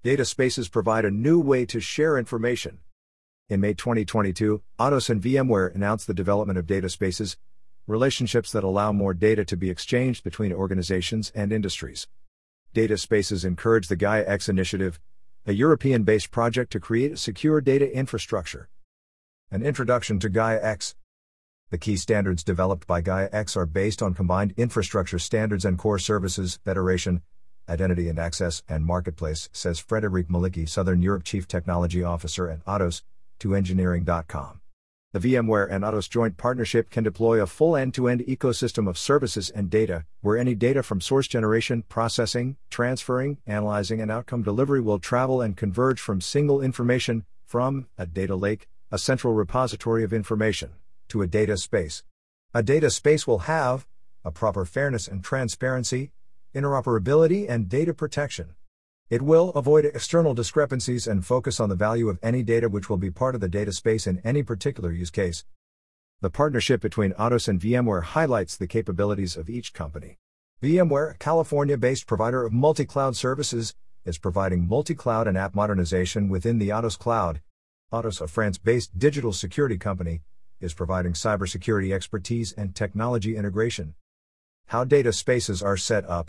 Data spaces provide a new way to share information. In May 2022, Atos and VMware announced the development of data spaces, relationships that allow more data to be exchanged between organizations and industries. Data spaces encourage the Gaia-X initiative, a European-based project to create a secure data infrastructure. An introduction to Gaia-X. The key standards developed by Gaia-X are based on combined infrastructure standards and core services, federation, identity and access, and marketplace, says Frédéric Malicki, Southern Europe Chief Technology Officer at Atos, to engineering.com. The VMware and Atos joint partnership can deploy a full end-to-end ecosystem of services and data, where any data from source generation, processing, transferring, analyzing, and outcome delivery will travel and converge from single information, from a data lake, a central repository of information, to a data space. A data space will have a proper fairness and transparency, interoperability, and data protection. It will avoid external discrepancies and focus on the value of any data which will be part of the data space in any particular use case. The partnership between Atos and VMware highlights the capabilities of each company. VMware, a California-based provider of multi-cloud services, is providing multi-cloud and app modernization within the Atos Cloud. Atos, a France-based digital security company, is providing cybersecurity expertise and technology integration. How data spaces are set up.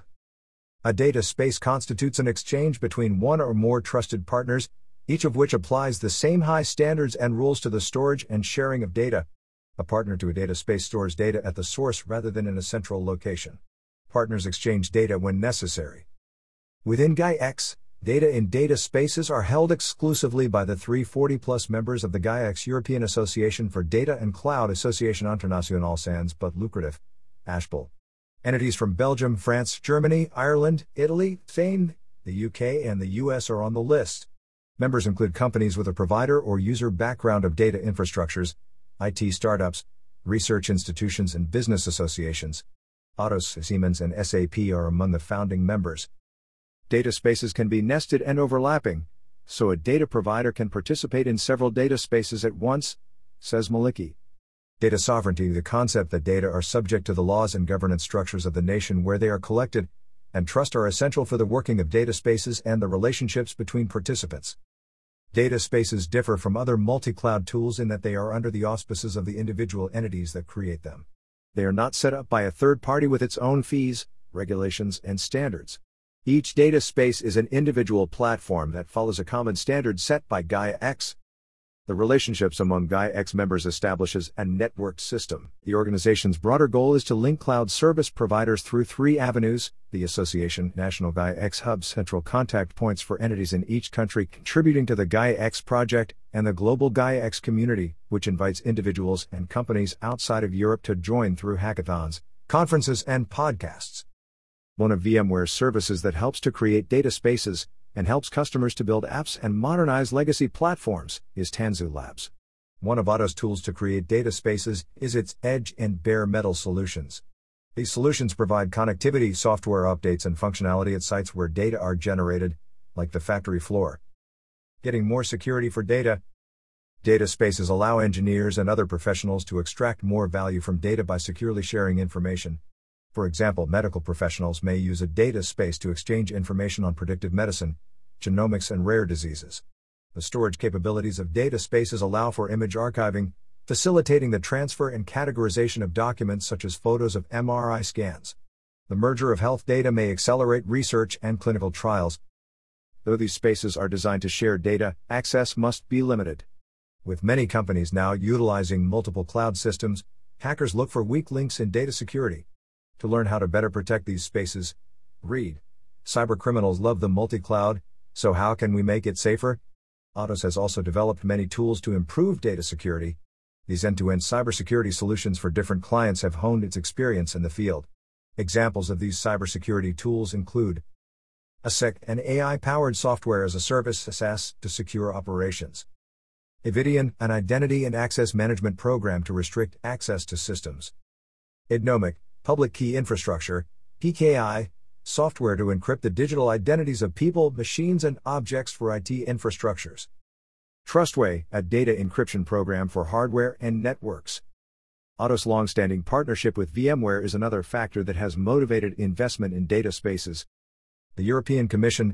A data space constitutes an exchange between one or more trusted partners, each of which applies the same high standards and rules to the storage and sharing of data. A partner to a data space stores data at the source rather than in a central location. Partners exchange data when necessary. Within Gaia-X, data in data spaces are held exclusively by the 340+ members of the Gaia-X European Association for Data and Cloud, Association Internationale sans but lucrative, ASHPL. Entities from Belgium, France, Germany, Ireland, Italy, Spain, the UK, and the US are on the list. Members include companies with a provider or user background of data infrastructures, IT startups, research institutions, and business associations. Atos, Siemens, and SAP are among the founding members. Data spaces can be nested and overlapping, so a data provider can participate in several data spaces at once, says Malicki. Data sovereignty, the concept that data are subject to the laws and governance structures of the nation where they are collected, and trust are essential for the working of data spaces and the relationships between participants. Data spaces differ from other multi-cloud tools in that they are under the auspices of the individual entities that create them. They are not set up by a third party with its own fees, regulations, and standards. Each data space is an individual platform that follows a common standard set by Gaia-X. The relationships among Gaia-X members establishes a networked system. The organization's broader goal is to link cloud service providers through 3 avenues: the association, national Gaia-X hubs, central contact points for entities in each country contributing to the Gaia-X project, and the global Gaia-X community, which invites individuals and companies outside of Europe to join through hackathons, conferences, and podcasts. One of VMware's services that helps to create data spaces and helps customers to build apps and modernize legacy platforms is Tanzu Labs. One of Atos' tools to create data spaces is its edge and bare metal solutions. These solutions provide connectivity, software updates, and functionality at sites where data are generated, like the factory floor. Getting more security for data. Data spaces allow engineers and other professionals to extract more value from data by securely sharing information. For example, medical professionals may use a data space to exchange information on predictive medicine, genomics, and rare diseases. The storage capabilities of data spaces allow for image archiving, facilitating the transfer and categorization of documents such as photos of MRI scans. The merger of health data may accelerate research and clinical trials. Though these spaces are designed to share data, access must be limited. With many companies now utilizing multiple cloud systems, hackers look for weak links in data security. To learn how to better protect these spaces, read. Cybercriminals love the multi-cloud, so how can we make it safer? Atos has also developed many tools to improve data security. These end-to-end cybersecurity solutions for different clients have honed its experience in the field. Examples of these cybersecurity tools include ASEC, an AI-powered software as a service SaaS to secure operations. Evidian, an identity and access management program to restrict access to systems. Idnomic, public key infrastructure, PKI, software to encrypt the digital identities of people, machines, and objects for IT infrastructures. Trustway, a data encryption program for hardware and networks. Atos' long-standing partnership with VMware is another factor that has motivated investment in data spaces. The European Commission,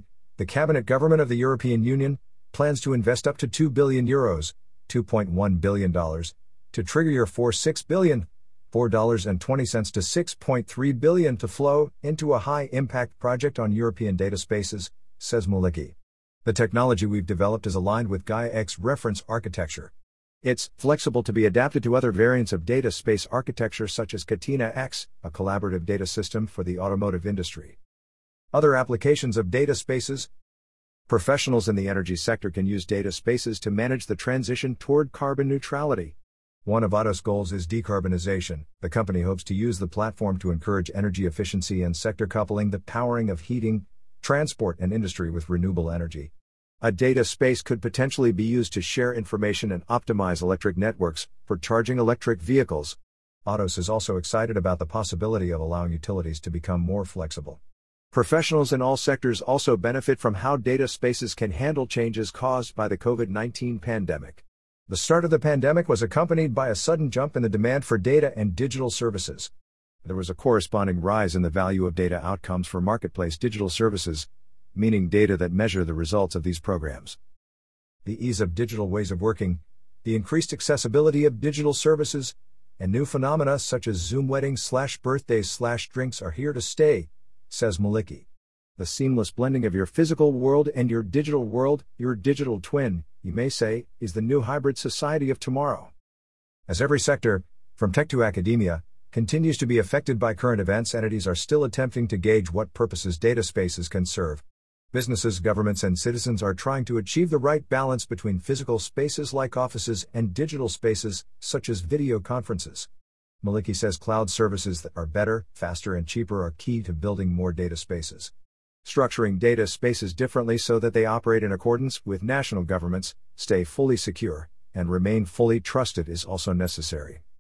The Cabinet Government of the European Union plans to invest up to €2 billion, $2.1 billion, to trigger your $4.6 billion, $4.20 to $6.3 billion to flow into a high-impact project on European data spaces, says Malicki. The technology we've developed is aligned with Gaia-X reference architecture. It's flexible to be adapted to other variants of data space architecture such as Catena-X, a collaborative data system for the automotive industry. Other applications of data spaces. Professionals in the energy sector can use data spaces to manage the transition toward carbon neutrality. One of Atos' goals is decarbonization. The company hopes to use the platform to encourage energy efficiency and sector coupling, the powering of heating, transport, and industry with renewable energy. A data space could potentially be used to share information and optimize electric networks for charging electric vehicles. Atos is also excited about the possibility of allowing utilities to become more flexible. Professionals in all sectors also benefit from how data spaces can handle changes caused by the COVID-19 pandemic. The start of the pandemic was accompanied by a sudden jump in the demand for data and digital services. There was a corresponding rise in the value of data outcomes for marketplace digital services, meaning data that measure the results of these programs. The ease of digital ways of working, the increased accessibility of digital services, and new phenomena such as Zoom weddings/birthdays/drinks are here to stay, says Malicki. The seamless blending of your physical world and your digital twin, you may say, is the new hybrid society of tomorrow. As every sector, from tech to academia, continues to be affected by current events, entities are still attempting to gauge what purposes data spaces can serve. Businesses, governments, and citizens are trying to achieve the right balance between physical spaces like offices and digital spaces, such as video conferences. Malicki says cloud services that are better, faster, and cheaper are key to building more data spaces. Structuring data spaces differently so that they operate in accordance with national governments, stay fully secure, and remain fully trusted is also necessary.